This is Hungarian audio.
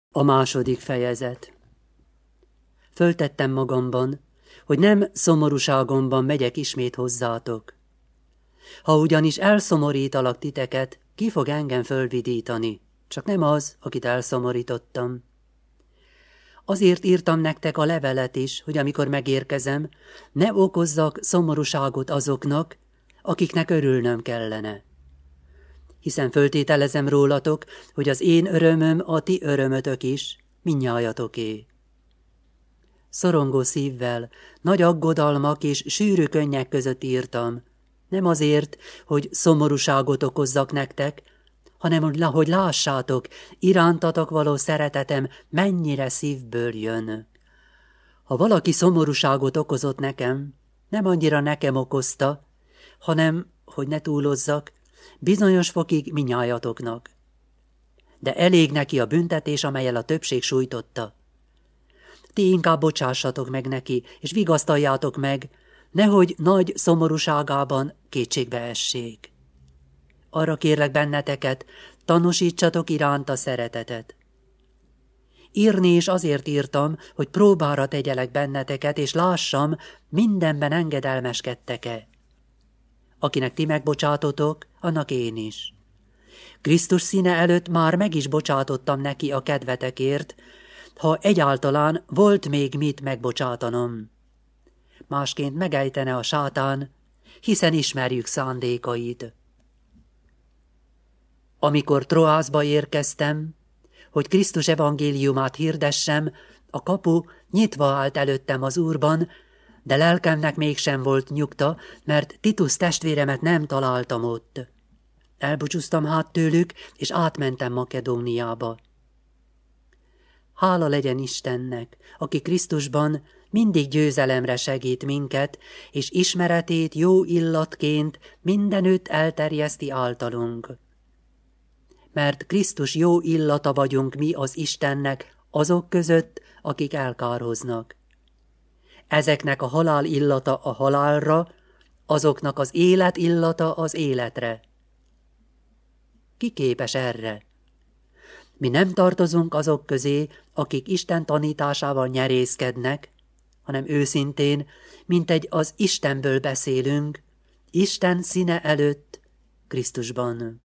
A második fejezet. Föltettem magamban, hogy nem szomorúságomban megyek ismét hozzátok. Ha ugyanis elszomorítalak titeket, ki fog engem fölvidítani, csak nem az, akit elszomorítottam. Azért írtam nektek a levelet is, hogy amikor megérkezem, ne okozzak szomorúságot azoknak, akiknek örülnöm kellene. Hiszen föltételezem rólatok, hogy az én örömöm a ti örömötök is, mindnyájatoké. Szorongó szívvel, nagy aggodalmak és sűrű könnyek között írtam, nem azért, hogy szomorúságot okozzak nektek, hanem hogy lássátok, irántatok való szeretetem mennyire szívből jön. Ha valaki szomorúságot okozott nekem, nem annyira nekem okozta, hanem, hogy ne túlozzak, bizonyos fokig mindnyájatoknak. De elég neki a büntetés, amellyel a többség sújtotta. Ti inkább bocsássatok meg neki, és vigasztaljátok meg, nehogy nagy szomorúságában kétségbe essék. Arra kérlek benneteket, tanúsítsatok iránta szeretetet. Írni is azért írtam, hogy próbára tegyelek benneteket, és lássam, mindenben engedelmeskedtek-e. Akinek ti megbocsátotok, annak én is. Krisztus színe előtt már meg is bocsátottam neki a kedvetekért, ha egyáltalán volt még mit megbocsátanom. Másként megejtene a sátán, hiszen ismerjük szándékait. Amikor Troászba érkeztem, hogy Krisztus evangéliumát hirdessem, a kapu nyitva állt előttem az Úrban, de lelkemnek mégsem volt nyugta, mert Titus testvéremet nem találtam ott. Elbúcsúztam hát tőlük, és átmentem Makedóniába. Hála legyen Istennek, aki Krisztusban mindig győzelemre segít minket, és ismeretét jó illatként mindenütt elterjeszti általunk. Mert Krisztus jó illata vagyunk mi az Istennek azok között, akik elkárhoznak. Ezeknek a halál illata a halálra, azoknak az élet illata az életre. Ki képes erre? Mi nem tartozunk azok közé, akik Isten tanításával nyerészkednek, hanem őszintén, mintegy az Istenből beszélünk, Isten színe előtt, Krisztusban.